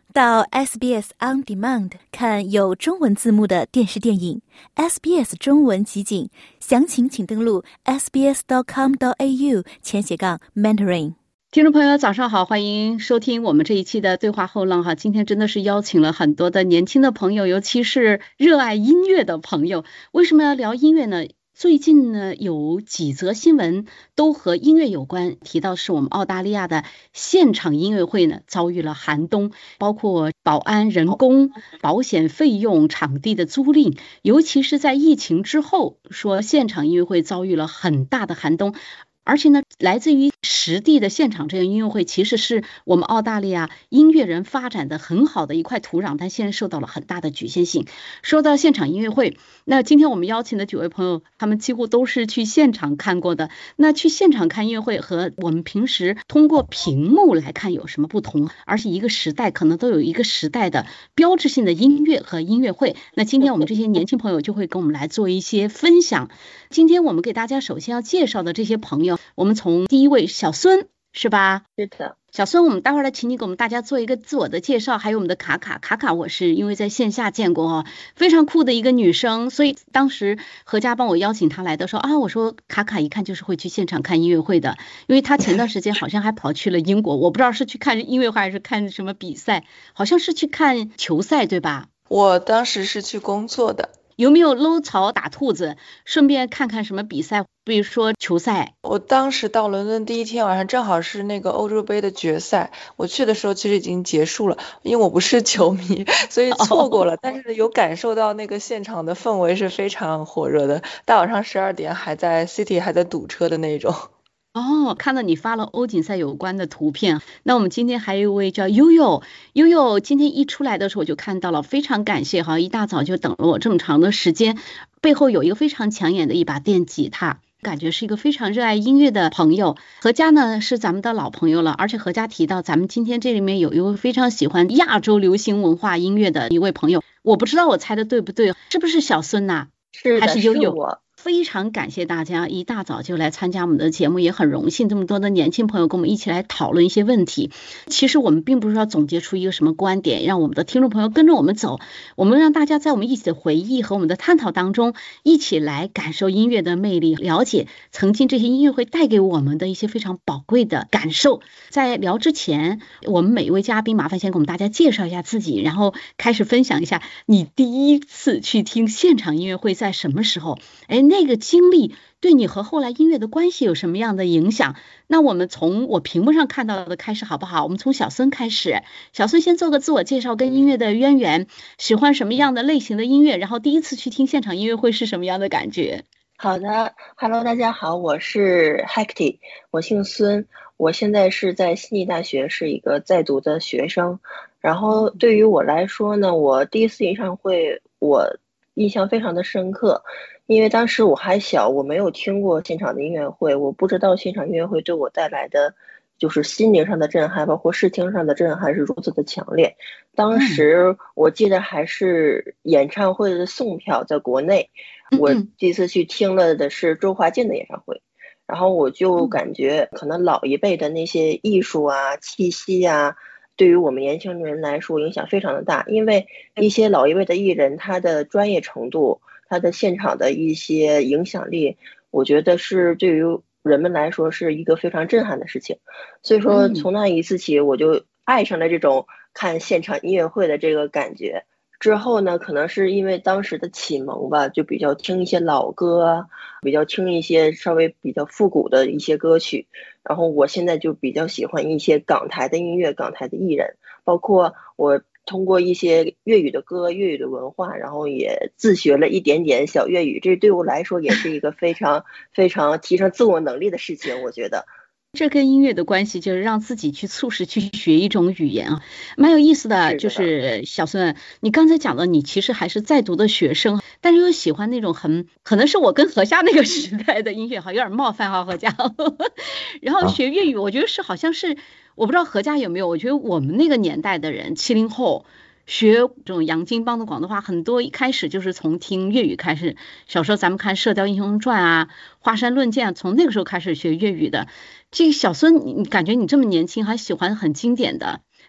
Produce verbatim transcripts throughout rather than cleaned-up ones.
到 S B S On Demand 看有中文字幕的电视电影 S B S 中文集锦，详情请登录 s b s dot com dot a u 前斜杠 mentoring。 听众朋友早上好，欢迎收听我们这一期的对话后浪哈。今天真的是邀请了很多的年轻的朋友，尤其是热爱音乐的朋友。为什么要聊音乐呢？最近呢，有几则新闻都和音乐有关，提到是我们澳大利亚的现场音乐会呢遭遇了寒冬，包括保安、人工、保险费用、场地的租赁，尤其是在疫情之后，说现场音乐会遭遇了很大的寒冬。而且呢，来自于实地的现场这个音乐会，其实是我们澳大利亚音乐人发展的很好的一块土壤，但现在受到了很大的局限性。说到现场音乐会，那今天我们邀请的几位朋友，他们几乎都是去现场看过的。那去现场看音乐会和我们平时通过屏幕来看有什么不同？而且一个时代可能都有一个时代的标志性的音乐和音乐会。那今天我们这些年轻朋友就会跟我们来做一些分享。今天我们给大家首先要介绍的这些朋友，我们从第一位小孙，是吧？ 是的， 小孙，我们待会儿来请你给我们大家做一个自我的介绍，还有我们的卡卡，卡卡我是因为在线下见过哦，非常酷的一个女生，所以当时何家帮我邀请她来的时候啊，我说卡卡一看就是会去现场看音乐会的，因为她前段时间好像还跑去了英国，我不知道是去看音乐会还是看什么比赛，好像是去看球赛对吧？ 我当时是去工作的。 有没有搂草打兔子，顺便看看什么比赛，比如说球赛？ 我当时到伦敦第一天晚上正好是那个欧洲杯的决赛，我去的时候其实已经结束了，因为我不是球迷，所以错过了、哦、但是有感受到那个现场的氛围是非常火热的，大晚上十二点还在 City 还在堵车的那种。 哦，看到你发了欧锦赛有关的图片，那我们今天还有一位叫悠悠，悠悠今天一出来的时候我就看到了，非常感谢哈，一大早就等了我这么长的时间，背后有一个非常抢眼的一把电吉他，感觉是一个非常热爱音乐的朋友。何家呢是咱们的老朋友了，而且何家提到咱们今天这里面有一位非常喜欢亚洲流行文化音乐的一位朋友，我不知道我猜的对不对，是不是小孙呐、啊？ 是的， 还是悠悠？ 是我。 非常感谢大家一大早就来参加我们的节目，也很荣幸这么多的年轻朋友跟我们一起来讨论一些问题。其实我们并不是要总结出一个什么观点，让我们的听众朋友跟着我们走，我们让大家在我们一起的回忆和我们的探讨当中，一起来感受音乐的魅力，了解曾经这些音乐会带给我们的一些非常宝贵的感受。在聊之前，我们每一位嘉宾麻烦先给我们大家介绍一下自己，然后开始分享一下你第一次去听现场音乐会在什么时候，哎那个经历对你和后来音乐的关系有什么样的影响？那我们从我屏幕上看到的开始好不好？我们从小孙开始，小孙先做个自我介绍，跟音乐的渊源，喜欢什么样的类型的音乐，然后第一次去听现场音乐会是什么样的感觉？ 好的 ，Hello， 大家好，我是 Hecty， 我姓孙，我现在是在悉尼大学是一个在读的学生。然后对于我来说呢，我第一次演唱会我印象非常的深刻，因为当时我还小，我没有听过现场的音乐会，我不知道现场音乐会对我带来的就是心灵上的震撼，包括视听上的震撼是如此的强烈。当时我记得还是演唱会的送票，在国内我第一次去听了的是周华健的演唱会，然后我就感觉可能老一辈的那些艺术啊气息啊对于我们年轻人来说影响非常的大，因为一些老一辈的艺人他的专业程度，他的现场的一些影响力，我觉得是对于人们来说是一个非常震撼的事情。所以说从那一次起我就爱上了这种看现场音乐会的这个感觉。之后呢，可能是因为当时的启蒙吧，就比较听一些老歌，比较听一些稍微比较复古的一些歌曲。然后我现在就比较喜欢一些港台的音乐，港台的艺人，包括我通过一些粤语的歌，粤语的文化，然后也自学了一点点小粤语，这对我来说也是一个非常非常提升自我能力的事情，我觉得。 这跟音乐的关系就是让自己去促使去学一种语言啊，蛮有意思的。就是小孙，你刚才讲的，你其实还是在读的学生，但是又喜欢那种很可能是我跟何家那个时代的音乐哈，有点冒犯哈何家。然后学粤语，我觉得是好像是我不知道何家有没有，我觉得我们那个年代的人，七零后。学这种洋泾浜的广东话，很多一开始就是从听粤语开始。小时候咱们看《射雕英雄传》啊，《华山论剑》，从那个时候开始学粤语的。这个小孙，你感觉你这么年轻，还喜欢很经典的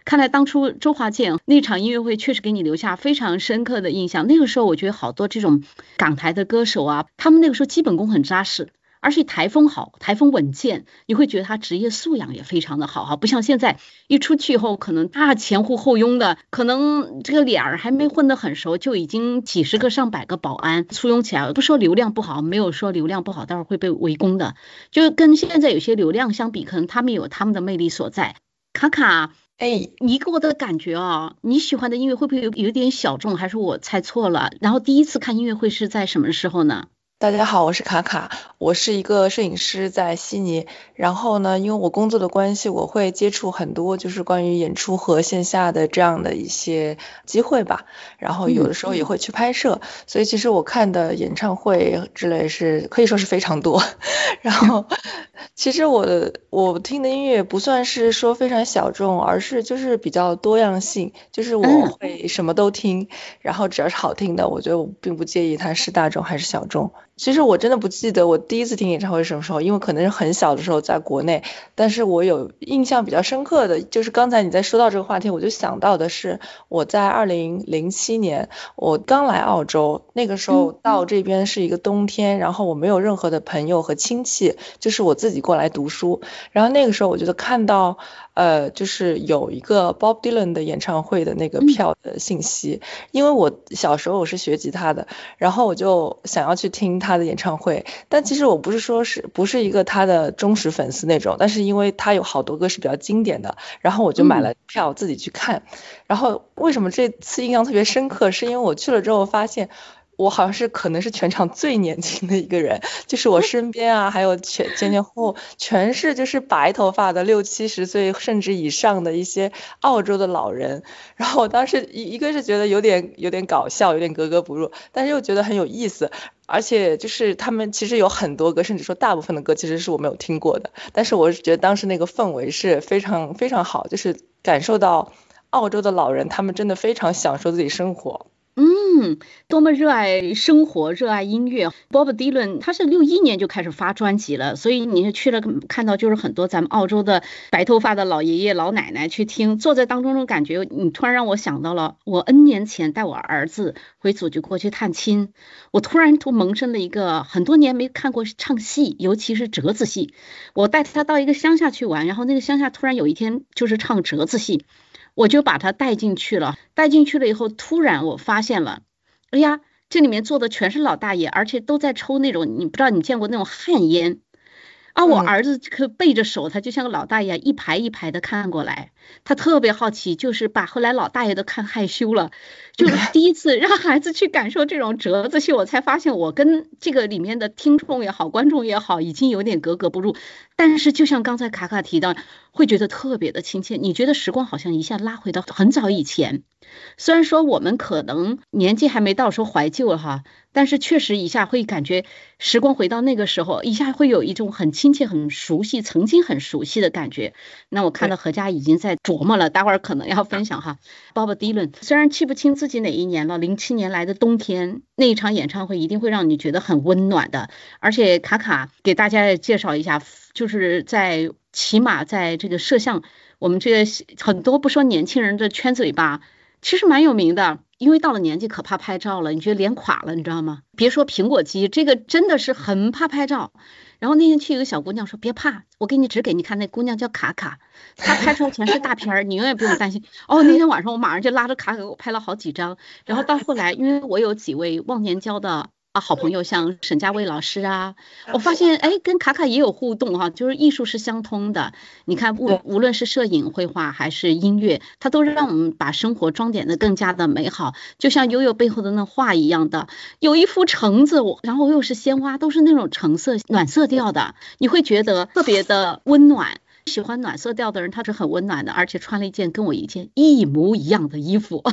看来当初周华健那场音乐会确实给你留下非常深刻的印象。那个时候我觉得好多这种港台的歌手啊，他们那个时候基本功很扎实，而且台风好，台风稳健，你会觉得他职业素养也非常的好哈，不像现在一出去以后可能大前呼后拥的，可能这个脸儿还没混得很熟，就已经几十个上百个保安簇拥起来。不说流量不好，没有说流量不好，待会儿会被围攻的。就跟现在有些流量相比，可能他们有他们的魅力所在。卡卡， 哎， 你给我的感觉啊，你喜欢的音乐会不会有有点小众，还是我猜错了？然后第一次看音乐会是在什么时候呢？ 大家好，我是卡卡，我是一个摄影师，在悉尼。然后呢，因为我工作的关系，我会接触很多就是关于演出和线下的这样的一些机会吧。然后有的时候也会去拍摄，嗯、所以其实我看的演唱会之类是可以说是非常多。然后，其实我的我听的音乐不算是说非常小众，而是就是比较多样性，就是我会什么都听，嗯、然后只要是好听的，我觉得我并不介意它是大众还是小众。其实我真的不记得我第一次听演唱会是什么时候，因为可能是很小的时候在国内，但是我有印象比较深刻的就是刚才你在说到这个话题，我就想到的是我在二零零七年我刚来澳洲，那个时候到这边是一个冬天，然后我没有任何的朋友和亲戚，就是我自己过来读书，然后那个时候我觉得看到呃，就是有一个 Bob Dylan 的演唱会的那个票的信息，因为我小时候我是学吉他的，然后我就想要去听他的演唱会，但其实我不是说是不是一个他的忠实粉丝那种，但是因为他有好多歌是比较经典的，然后我就买了票自己去看。然后为什么这次印象特别深刻，是因为我去了之后发现我好像是可能是全场最年轻的一个人，就是我身边啊还有全前前后全是就是白头发的六七十岁甚至以上的一些澳洲的老人，然后我当时一一个是觉得有点有点搞笑，有点格格不入，但是又觉得很有意思，而且就是他们其实有很多歌，甚至说大部分的歌其实是我没有听过的，但是我是觉得当时那个氛围是非常非常好，就是感受到澳洲的老人他们真的非常享受自己生活。 嗯，多么热爱生活，热爱音乐。Bob Dylan 他是六一年就开始发专辑了，所以你去了看到就是很多咱们澳洲的白头发的老爷爷老奶奶去听，坐在当中的感觉，你突然让我想到了我 N 年前带我儿子回祖籍过去探亲，我突然就萌生了一个很多年没看过唱戏，尤其是折子戏，我带他到一个乡下去玩，然后那个乡下突然有一天就是唱折子戏。我就把他带进去了，带进去了以后，突然我发现了，哎呀，这里面坐的全是老大爷，而且都在抽那种，你不知道你见过那种旱烟啊？我儿子可背着手，他就像个老大爷，一排一排的看过来，他特别好奇，就是把后来老大爷都看害羞了，就是第一次让孩子去感受这种折子戏，我才发现我跟这个里面的听众也好，观众也好，已经有点格格不入。但是就像刚才卡卡提到，会觉得特别的亲切，你觉得时光好像一下拉回到很早以前，虽然说我们可能年纪还没到说怀旧了哈，但是确实一下会感觉时光回到那个时候，一下会有一种很亲切很熟悉曾经很熟悉的感觉。那我看到何家已经在琢磨了，待会儿可能要分享哈。Bob Dylan 虽然记不清自己哪一年了，零七年来的冬天那一场演唱会一定会让你觉得很温暖的。而且卡卡给大家介绍一下，就是在起码在这个摄像我们这个很多不说年轻人的圈子里吧，其实蛮有名的，因为到了年纪可怕拍照了，你觉得脸垮了你知道吗？别说苹果肌，这个真的是很怕拍照。然后那天去有个小姑娘说别怕，我给你指给你看，那姑娘叫卡卡，她拍出来全是大片儿，你永远不用担心。哦，那天晚上我马上就拉着卡卡给我拍了好几张，然后到后来因为我有几位忘年交的啊，好朋友像沈佳薇老师啊，我发现哎，跟卡卡也有互动哈、啊，就是艺术是相通的。你看无无论是摄影、绘画还是音乐，它都是让我们把生活装点的更加的美好。就像悠悠背后的那画一样的，有一幅橙子，我然后又是鲜花，都是那种橙色暖色调的，你会觉得特别的温暖。喜欢暖色调的人，他是很温暖的，而且穿了一件跟我一件一模一样的衣服。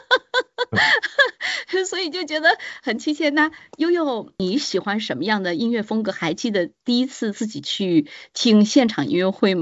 所以就觉得很亲切。那悠悠你喜欢什么样的音乐风格？还记得第一次自己去听现场音乐会吗？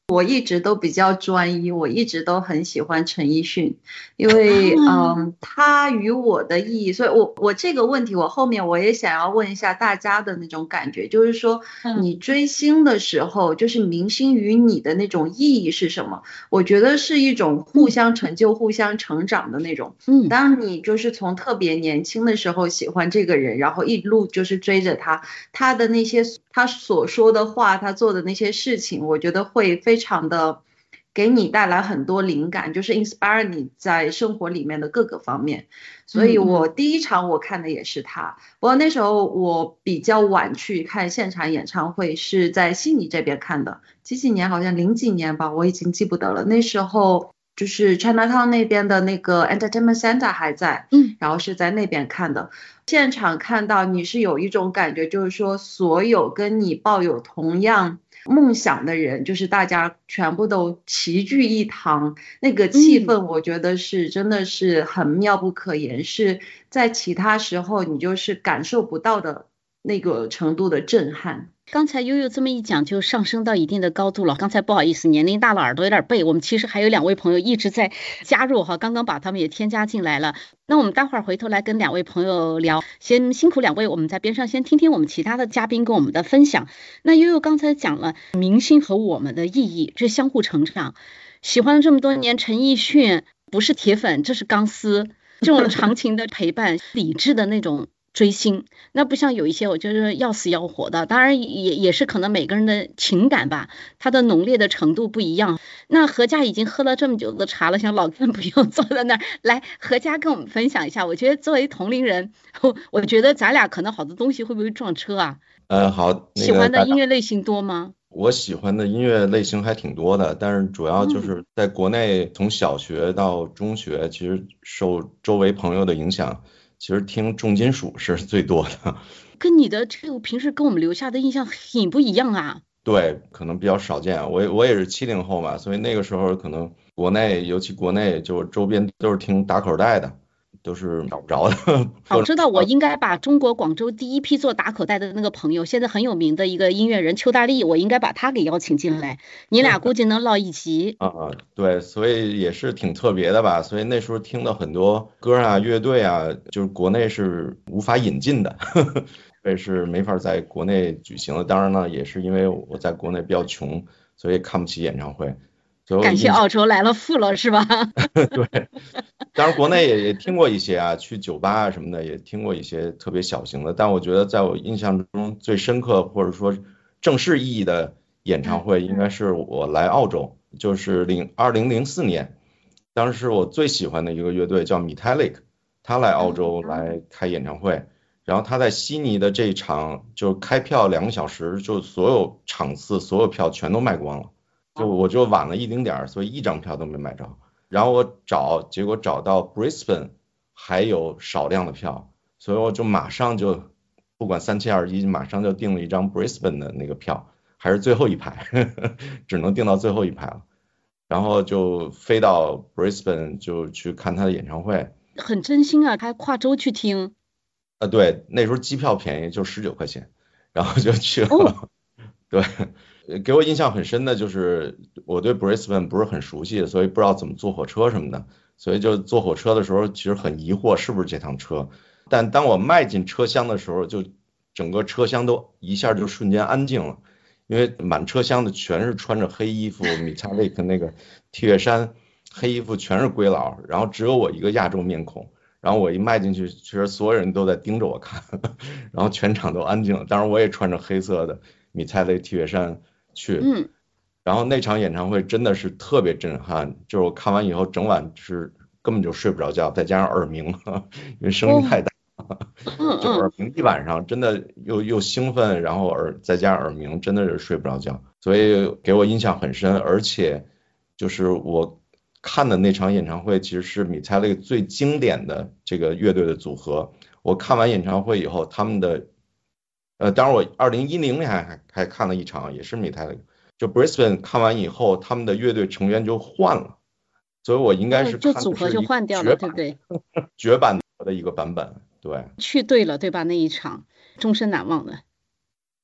我一直都比较专一，我一直都很喜欢陈奕迅，因为嗯，他与我的意义，所以我我这个问题我后面我也想要问一下大家的那种感觉，就是说你追星的时候，就是明星与你的那种意义是什么？我觉得是一种互相成就、互相成长的那种。嗯，当你就是从特别年轻的时候喜欢这个人，然后一路就是追着他，他的那些他所说的话，他做的那些事情，我觉得会非非常的给你带来很多灵感，就是 inspire 你在生活里面的各个方面。所以我第一场我看的也是他，不过那时候我比较晚去看现场演唱会，是在悉尼这边看的，几几年好像零几年吧，我已经记不得了。那时候就是 Chinatown 那边的那个 Entertainment Center 还在，嗯，然后是在那边看的。现场看到你是有一种感觉，就是说所有跟你抱有同样梦想的人，就是大家全部都齐聚一堂，那个气氛我觉得是真的是很妙不可言，嗯，是在其他时候你就是感受不到的那个程度的震撼。 刚才悠悠这么一讲就上升到一定的高度了，刚才不好意思年龄大了耳朵有点背，我们其实还有两位朋友一直在加入哈，刚刚把他们也添加进来了。那我们待会儿回头来跟两位朋友聊，先辛苦两位，我们在边上先听听我们其他的嘉宾跟我们的分享。那悠悠刚才讲了明星和我们的意义，这相互成长，喜欢了这么多年陈奕迅，不是铁粉，这是钢丝，这种长情的陪伴理智的那种追星，那不像有一些我觉得要死要活的，当然也也是可能每个人的情感吧，它的浓烈的程度不一样。那何家已经喝了这么久的茶了，想老干不用坐在那儿，来何家跟我们分享一下。我觉得作为同龄人，我我觉得咱俩可能好多东西会不会撞车啊？ 呃，好，那个、 喜欢的音乐类型多吗？ 我喜欢的音乐类型还挺多的，但是主要就是在国内从小学到中学，其实受周围朋友的影响，其实听重金属是最多的。 跟你的这个平时跟我们留下的印象很不一样啊。对， 可能比较少见。我我也是七零后嘛，所以那个时候可能国内，尤其国内就周边都是听打口袋的，都是找不着的。 早知道我应该把中国广州第一批做打口袋的那个朋友，现在很有名的一个音乐人邱大力，我应该把他给邀请进来，你俩估计能唠一集。 啊，对，所以也是挺特别的吧。所以那时候听的很多歌啊、乐队啊，就是国内是无法引进的。呵呵，所以是没法在国内举行的。当然呢，也是因为我在国内比较穷，所以看不起演唱会。 感谢澳洲来了富了是吧？ 对，当然国内也也听过一些啊，去酒吧啊什么的也听过一些特别小型的，但我觉得在我印象中最深刻或者说正式意义的演唱会，应该是我来澳洲，就是零二零零四年，当时我最喜欢的一个乐队叫 Metallic， 他来澳洲来开演唱会。然后他在悉尼的这一场就开票两个小时，就所有场次所有票全都卖光了，就我就晚了一丁点儿，所以一张票都没买着。然后我找，结果找到 Brisbane 还有少量的票，所以我就马上就不管三七二十一，马上就订了一张 Brisbane 的那个票，还是最后一排，呵呵，只能订到最后一排了。然后就飞到 Brisbane 就去看他的演唱会， 很真心啊，还跨州去听。 呃，对，那时候机票便宜，就十九块钱，然后就去了。哦、对，给我印象很深的就是我对 Brisbane 不是很熟悉，所以不知道怎么坐火车什么的，所以就坐火车的时候其实很疑惑是不是这趟车。但当我迈进车厢的时候，就整个车厢都一下就瞬间安静了，因为满车厢的全是穿着黑衣服Metallic 那个 T 恤衫，黑衣服全是鬼佬，然后只有我一个亚洲面孔。然后我一迈进去，其实所有人都在盯着我看，然后全场都安静了。当然我也穿着黑色的米菜类 T 恤衫去，嗯，然后那场演唱会真的是特别震撼，就是我看完以后整晚是根本就睡不着觉，再加上耳鸣，因为声音太大，哦、就耳鸣一晚上，真的又又兴奋，然后耳再加上耳鸣，真的是睡不着觉，所以给我印象很深，而且就是我看的那场演唱会其实是米菜类最经典的这个乐队的组合。我看完演唱会以后，他们的呃，当然我二零一零年还还看了一场，也是米菜类。就 Brisbane 看完以后，他们的乐队成员就换了，所以我应该是看的是就组合就换掉了，对不对？ 绝版的一个版本，对。 去对了，对吧？那一场终身难忘的。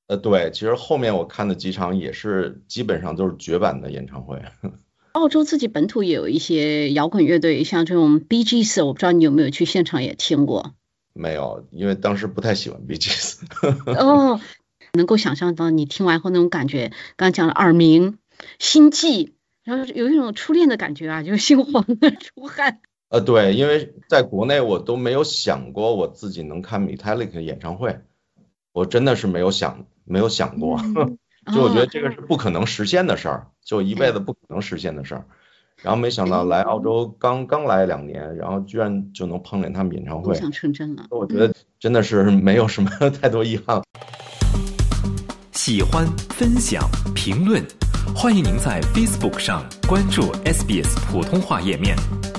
呃，对，其实后面我看的几场也是基本上都是绝版的演唱会。 澳洲自己本土也有一些摇滚乐队，像这种 Bee Gees， 我不知道你有没有去现场也听过。 没有，因为当时不太喜欢 Bee Gees。 哦，能够想象到你听完后那种感觉，刚刚讲了耳鸣、心悸，然后有一种初恋的感觉啊，就心慌出汗。 呃，对，因为在国内我都没有想过我自己能看 Metallica 演唱会，我真的是没有想没有想过，嗯、就我觉得这个是不可能实现的事儿，就一辈子不可能实现的事儿。然后没想到来澳洲刚刚来两年，然后居然就能碰见他们演唱会， 梦想成真了。 我觉得真的是没有什么太多遗憾。 喜欢、分享、评论，欢迎您在 Facebook 上关注 S B S 普通话页面。